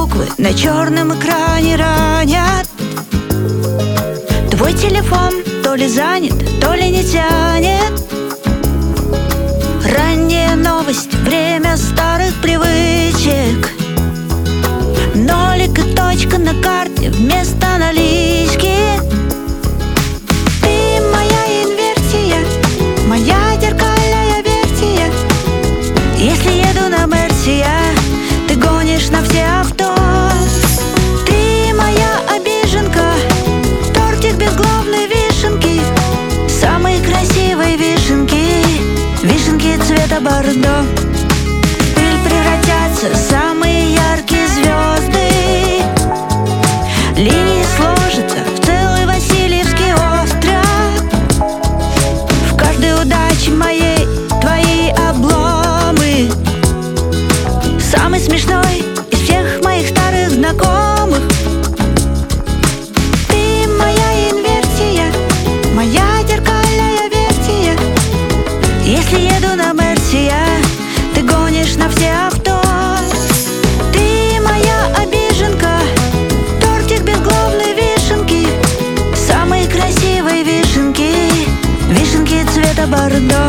буквы на черном экране ранят. Твой телефон то ли занят, то ли не тянет. Ранняя новость, время старых привычек. Нолик и точка на карте вместо налички. Ты моя инверсия, моя зеркальная версия. Если еду на Мерси, ты гонишь на все авто. Ты моя обиженка, тортик без главной вишенки. Самые красивые вишенки, вишенки цвета бордо. В пыль превратятся самые яркие звезды. Линии сложатся в целый Васильевский остров. В каждой удаче моей твои обломы. Самый смешной из всех моих старых знакомых. Ты моя инверсия, моя зеркальная версия. Если еду на Мерси, ты гонишь на все авто. Ты моя обиженка, тортик без главной вишенки. Самые красивые вишенки, вишенки цвета бордо.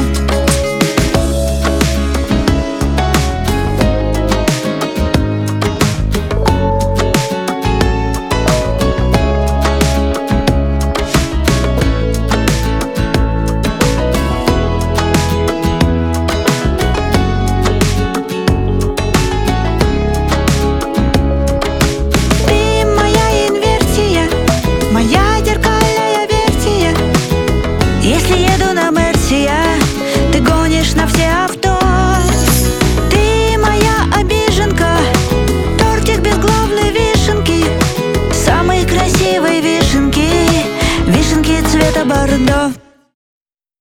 Если еду на Мерси, ты гонишь на все авто. Ты моя обиженка, тортик без главной вишенки. Самые красивые вишенки, вишенки цвета бордо.